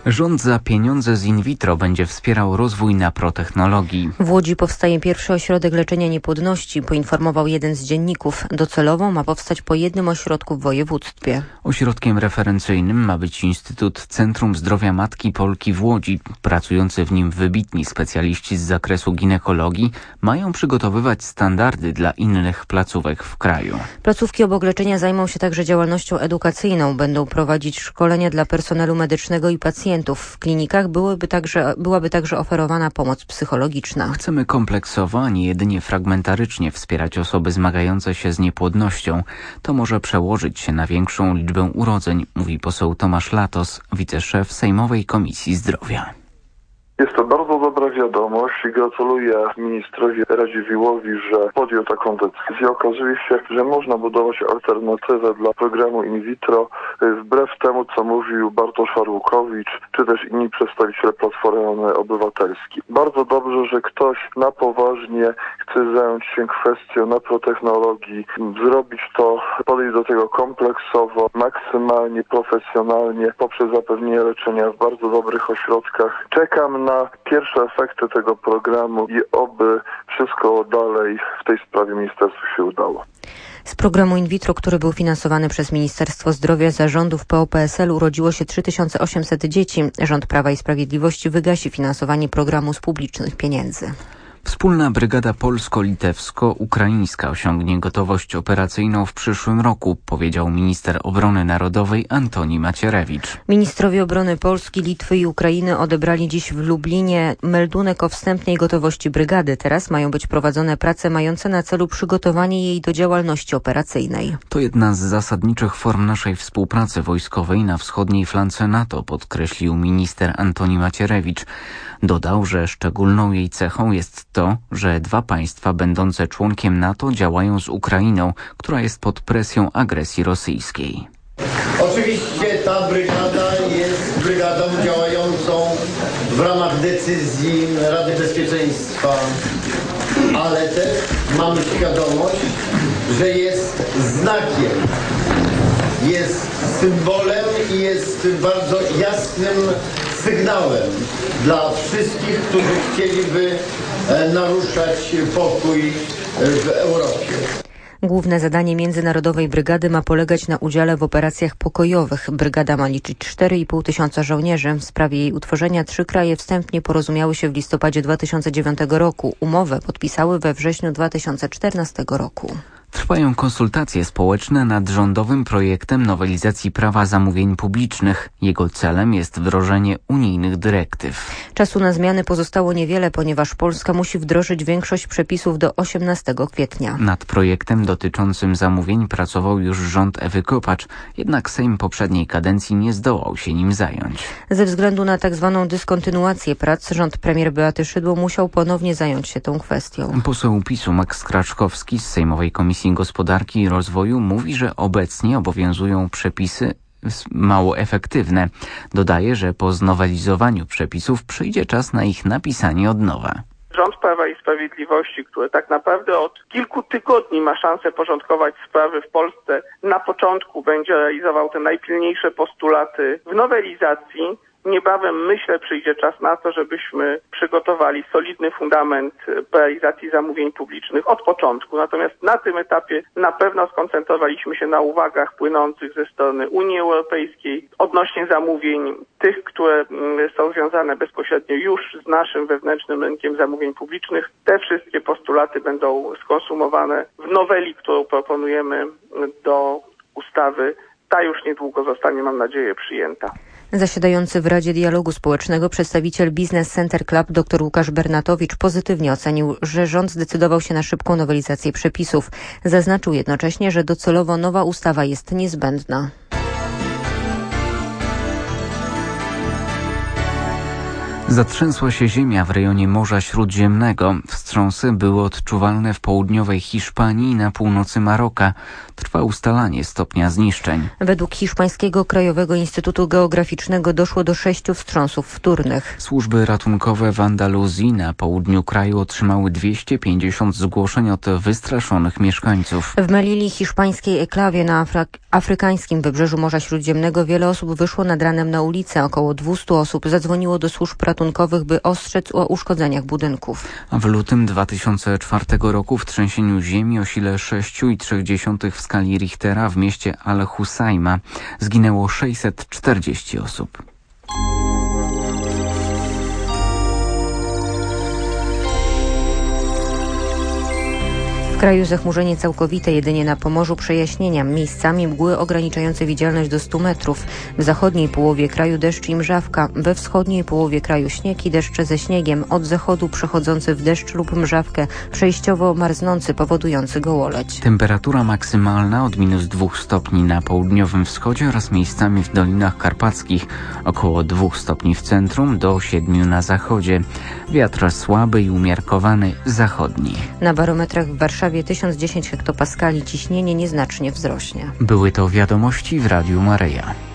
Rząd za pieniądze z in vitro będzie wspierał rozwój naprotechnologii. W Łodzi powstaje pierwszy ośrodek leczenia niepłodności, poinformował jeden z dzienników. Docelowo ma powstać po jednym ośrodku w województwie. Ośrodkiem referencyjnym ma być Instytut Centrum Zdrowia Matki Polki w Łodzi. Pracujący w nim wybitni specjaliści z zakresu ginekologii mają przygotowywać standardy dla innych placówek w kraju. Placówki obok leczenia zajmą się także działalnością edukacyjną. Będą prowadzić szkolenia dla personelu medycznego i pacjentów. W klinikach byłaby także oferowana pomoc psychologiczna. Chcemy kompleksowo, a nie jedynie fragmentarycznie wspierać osoby zmagające się z niepłodnością. To może przełożyć się na większą liczbę urodzeń, mówi poseł Tomasz Latos, wiceszef Sejmowej Komisji Zdrowia. Jest to bardzo dobra wiadomość i gratuluję ministrowi Radziwiłłowi, że podjął taką decyzję. Okazuje się, że można budować alternatywę dla programu in vitro wbrew temu, co mówił Bartosz Arłukowicz, czy też inni przedstawiciele Platformy Obywatelskiej. Bardzo dobrze, że ktoś na poważnie chce zająć się kwestią naprotechnologii, zrobić to, podejść do tego kompleksowo, maksymalnie profesjonalnie, poprzez zapewnienie leczenia w bardzo dobrych ośrodkach. Czekam na pierwsze efekty tego programu i oby wszystko dalej w tej sprawie ministerstwu się udało. Z programu in vitro, który był finansowany przez Ministerstwo Zdrowia za rządów PO-PSL, urodziło się 3800 dzieci. Rząd Prawa i Sprawiedliwości wygasi finansowanie programu z publicznych pieniędzy. Wspólna brygada polsko-litewsko-ukraińska osiągnie gotowość operacyjną w przyszłym roku, powiedział minister obrony narodowej Antoni Macierewicz. Ministrowie obrony Polski, Litwy i Ukrainy odebrali dziś w Lublinie meldunek o wstępnej gotowości brygady. Teraz mają być prowadzone prace mające na celu przygotowanie jej do działalności operacyjnej. To jedna z zasadniczych form naszej współpracy wojskowej na wschodniej flance NATO, podkreślił minister Antoni Macierewicz. Dodał, że szczególną jej cechą jest to, że dwa państwa będące członkiem NATO działają z Ukrainą, która jest pod presją agresji rosyjskiej. Oczywiście ta brygada jest brygadą działającą w ramach decyzji Rady Bezpieczeństwa, ale też mamy świadomość, że jest znakiem, jest symbolem i jest bardzo jasnym sygnałem dla wszystkich, którzy chcieliby naruszać pokój w Europie. Główne zadanie Międzynarodowej Brygady ma polegać na udziale w operacjach pokojowych. Brygada ma liczyć 4,5 tysiąca żołnierzy. W sprawie jej utworzenia 3 kraje wstępnie porozumiały się w listopadzie 2009 roku. Umowę podpisały we wrześniu 2014 roku. Trwają konsultacje społeczne nad rządowym projektem nowelizacji prawa zamówień publicznych. Jego celem jest wdrożenie unijnych dyrektyw. Czasu na zmiany pozostało niewiele, ponieważ Polska musi wdrożyć większość przepisów do 18 kwietnia. Nad projektem dotyczącym zamówień pracował już rząd Ewy Kopacz, jednak Sejm poprzedniej kadencji nie zdołał się nim zająć. Ze względu na tzw. dyskontynuację prac rząd premier Beaty Szydło musiał ponownie zająć się tą kwestią. Poseł PiS-u Max Kraczkowski z Sejmowej Komisji Gospodarki i Rozwoju mówi, że obecnie obowiązują przepisy mało efektywne. Dodaje, że po znowelizowaniu przepisów przyjdzie czas na ich napisanie od nowa. Rząd Prawa i Sprawiedliwości, który tak naprawdę od kilku tygodni ma szansę porządkować sprawy w Polsce, na początku będzie realizował te najpilniejsze postulaty w nowelizacji. Niebawem, myślę, przyjdzie czas na to, żebyśmy przygotowali solidny fundament realizacji zamówień publicznych od początku. Natomiast na tym etapie na pewno skoncentrowaliśmy się na uwagach płynących ze strony Unii Europejskiej odnośnie zamówień tych, które są związane bezpośrednio już z naszym wewnętrznym rynkiem zamówień publicznych. Te wszystkie postulaty będą skonsumowane w noweli, którą proponujemy do ustawy. Ta już niedługo zostanie, mam nadzieję, przyjęta. Zasiadający w Radzie Dialogu Społecznego przedstawiciel Business Center Club dr Łukasz Bernatowicz pozytywnie ocenił, że rząd zdecydował się na szybką nowelizację przepisów. Zaznaczył jednocześnie, że docelowo nowa ustawa jest niezbędna. Zatrzęsła się ziemia w rejonie Morza Śródziemnego. Wstrząsy były odczuwalne w południowej Hiszpanii i na północy Maroka. Trwa ustalanie stopnia zniszczeń. Według Hiszpańskiego Krajowego Instytutu Geograficznego doszło do 6 wstrząsów wtórnych. Służby ratunkowe w Andaluzji na południu kraju otrzymały 250 zgłoszeń od wystraszonych mieszkańców. W Melili, hiszpańskiej enklawie na afrykańskim wybrzeżu Morza Śródziemnego, wiele osób wyszło nad ranem na ulicę. Około 200 osób zadzwoniło do służb ratunkowych, by ostrzec o uszkodzeniach budynków. W lutym 2004 roku w trzęsieniu ziemi o sile 6,3 w skali Richtera w mieście Al-Husajma zginęło 640 osób. W kraju zachmurzenie całkowite, jedynie na Pomorzu przejaśnienia, miejscami mgły ograniczające widzialność do 100 metrów. W zachodniej połowie kraju deszcz i mrzawka, we wschodniej połowie kraju śnieg i deszcze ze śniegiem, od zachodu przechodzący w deszcz lub mrzawkę, przejściowo marznący, powodujący gołoleć. Temperatura maksymalna od -2 stopni na południowym wschodzie oraz miejscami w Dolinach Karpackich, około 2 stopni w centrum do 7 na zachodzie. Wiatr słaby i umiarkowany zachodni. Na barometrach w Warszawie 1010 hektopaskali, ciśnienie nieznacznie wzrośnie. Były to wiadomości w Radiu Maryja.